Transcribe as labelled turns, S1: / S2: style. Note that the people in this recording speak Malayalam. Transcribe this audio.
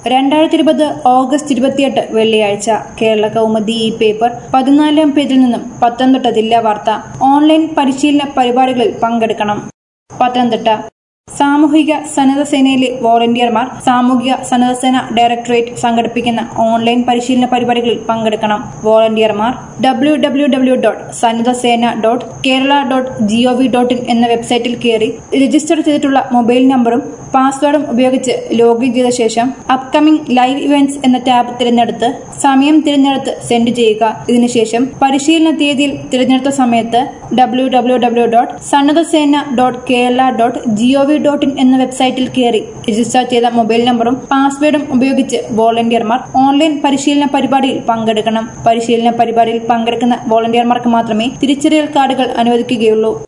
S1: 2020 ഓഗസ്റ്റ് 28 വെള്ളിയാഴ്ച കേരള കൗമുദി ഈ പേപ്പർ 14-ാം പേജിൽ നിന്നും പത്തനംതിട്ട ജില്ലാ വാർത്ത. ഓൺലൈൻ പരിശീലന പരിപാടികളിൽ പങ്കെടുക്കണം. പത്തനംതിട്ട സാമൂഹിക സന്നദ്ധ സേനയിലെ വോളണ്ടിയർമാർ സാമൂഹിക സന്നദ്ധ സേന ഡയറക്ടറേറ്റ് സംഘടിപ്പിക്കുന്ന ഓൺലൈൻ പരിശീലന പരിപാടികളിൽ പങ്കെടുക്കണം. വോളണ്ടിയർമാർ www.sanidhasena.kerala.gov.in എന്ന വെബ്സൈറ്റിൽ കയറി രജിസ്റ്റർ ചെയ്തിട്ടുള്ള മൊബൈൽ നമ്പറും പാസ്വേഡും ഉപയോഗിച്ച് ലോഗിൻ ചെയ്ത ശേഷം അപ്കമിംഗ് ലൈവ് ഇവന്റ്സ് എന്ന ടാബ് തിരഞ്ഞെടുത്ത് സമയം തിരഞ്ഞെടുത്ത് സെൻഡ് ചെയ്യുക. ഇതിനുശേഷം പരിശീലന തീയതിയിൽ തിരഞ്ഞെടുത്ത സമയത്ത് www.sanidhasena.kerala.gov.in എന്ന വെബ്സൈറ്റിൽ കയറി രജിസ്റ്റർ ചെയ്ത മൊബൈൽ നമ്പറും പാസ്വേഡും ഉപയോഗിച്ച് വോളണ്ടിയർമാർ ഓൺലൈൻ പരിശീലന പരിപാടിയിൽ പങ്കെടുക്കണം. പരിശീലന പരിപാടിയിൽ പങ്കെടുക്കുന്ന വോളണ്ടിയർമാർക്ക് മാത്രമേ തിരിച്ചറിയൽ കാർഡുകൾ അനുവദിക്കുകയുള്ളൂ.